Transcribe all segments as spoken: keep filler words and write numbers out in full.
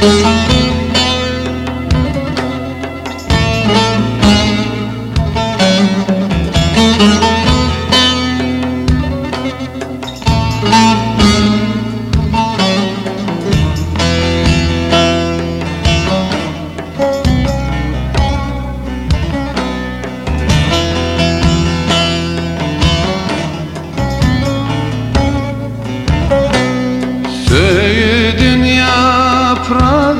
Söğüdün yaprağı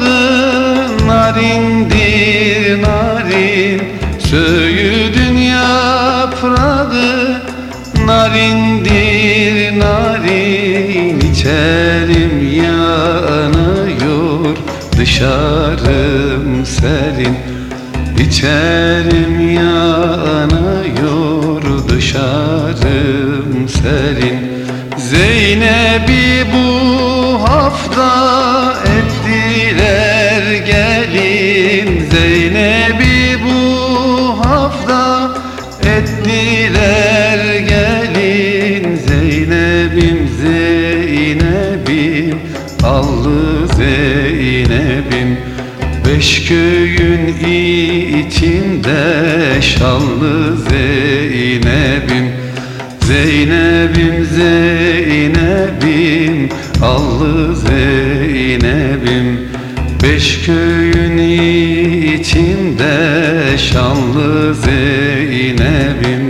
narindir narin, Söğüdün yaprağı narindir narin. İçerim yanıyor, dışarım serin. İçerim yanıyor, dışarım serin. Zeynep'i bu hafta ettiler gelin, Zeynep'i bu hafta ettiler gelin. Zeynep'im Zeynep'im, allı Zeynep'im, beş köyün içinde şanlı Zeynep'im. Zeynep'im Zeynep'im, allı Zeynep'im, beş köyün içinde şanlı Zeynep'im.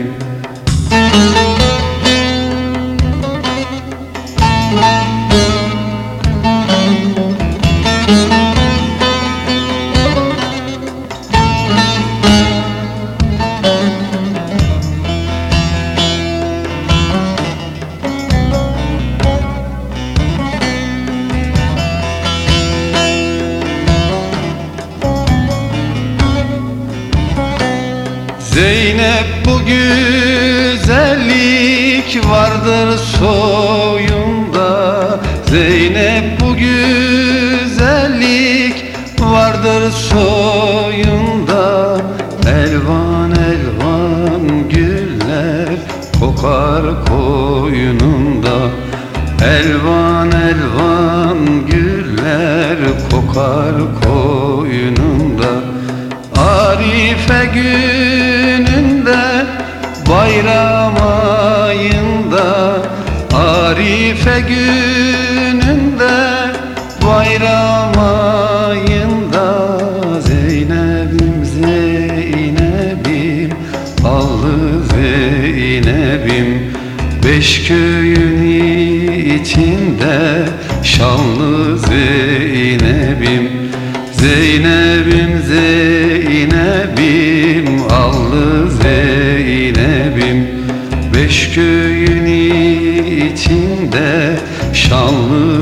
Zeynep bu güzellik vardır soyunda, Zeynep bu güzellik vardır soyunda. Elvan elvan güller kokar koynunda, elvan elvan güller kokar koynunda. Arife gününde, bayram ayında, Arife gününde, bayram ayında. Zeynep'im Zeynep'im, allı Zeynep'im, beş köyün içinde şanlı Zeynep'im. Zeynep'im Zeynep'im, allı Zeynep'im, beş köyün içinde şanlı